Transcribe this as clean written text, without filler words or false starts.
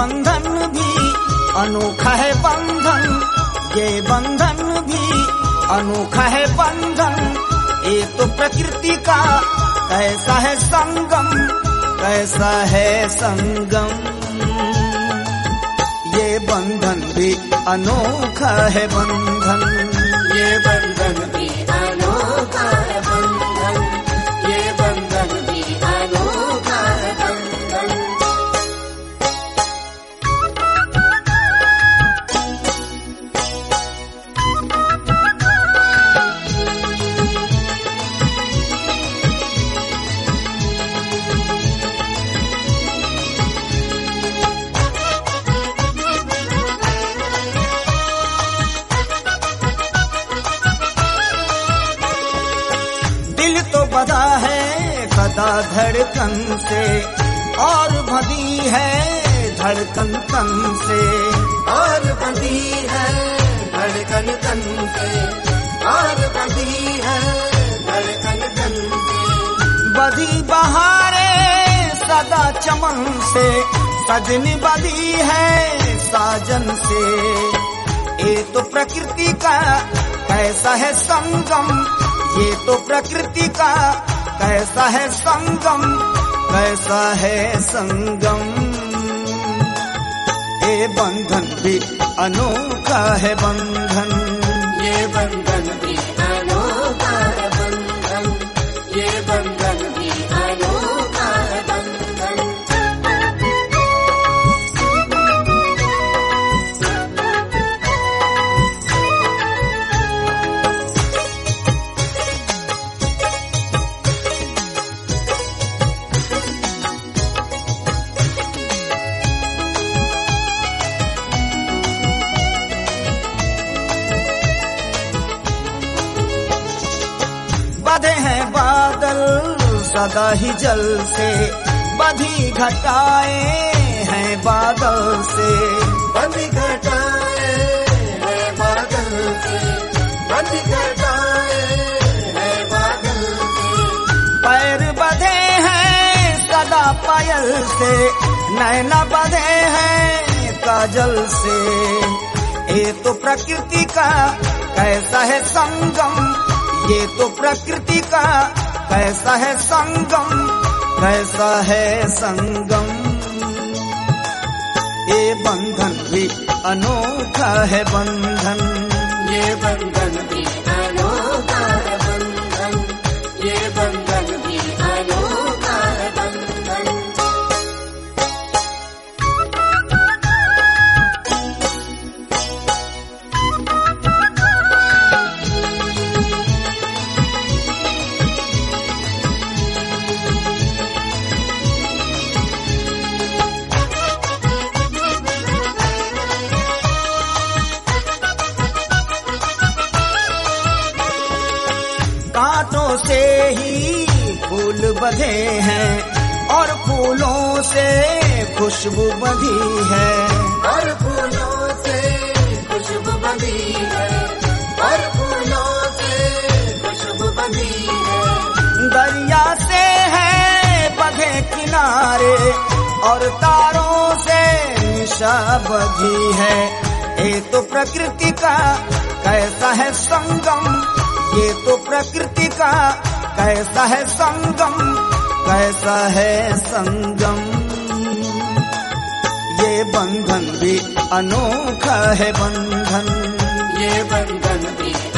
बंधन भी अनोखा है बंधन, ये बंधन भी अनोखा है बंधन। ये तो प्रकृति का कैसा है संगम, कैसा है संगम। ये बंधन भी अनोखा है बंधन, ये बंधन भी अनोखा है बंधन, ये बंधन भी अनोखा है बंधन। दिल तो बधा है कदा धड़कन से, और बधी है धड़कन तन से, और बंधी है धड़कन तन से, और बंधी है धड़कन तन से। बधी बहारे सदा चमन से, सजनी बधी है साजन से। ये तो प्रकृति का कैसा है संगम, ये तो प्रकृति का कैसा है संगम, कैसा है संगम। ये बंधन भी अनोखा है बंधन, ये बंधन भी अनोखा है बंधन, ये बंधन भी अनोखा है बंधन। बधे हैं बादल सदा ही जल से, बधी घटाए हैं बादल से, बंधी घटाए है बादल से, बंधी घटाए है बादल से। पैर बधे हैं सदा पायल से, नैना बधे हैं काजल से। ये तो प्रकृति का कैसा है संगम, ये तो प्रकृति का कैसा है संगम, कैसा है संगम। ये बंधन भी अनोखा है बंधन, ये बंधन भी अनोखा है बंधन, ये बंधन भी अनोखा है बंधन। कांटों से ही फूल बधे हैं, और फूलों से खुशबू बधी है, और फूलों से खुशबू बंधी है, और फूलों से खुशबू बंधी है। दरिया से है बधे किनारे, और तारों से निशा बधी है। ये तो प्रकृति का कैसा है संगम, ये तो प्रकृति का कैसा है संगम, कैसा है संगम। ये बंधन भी अनोखा है बंधन, ये बंधन भी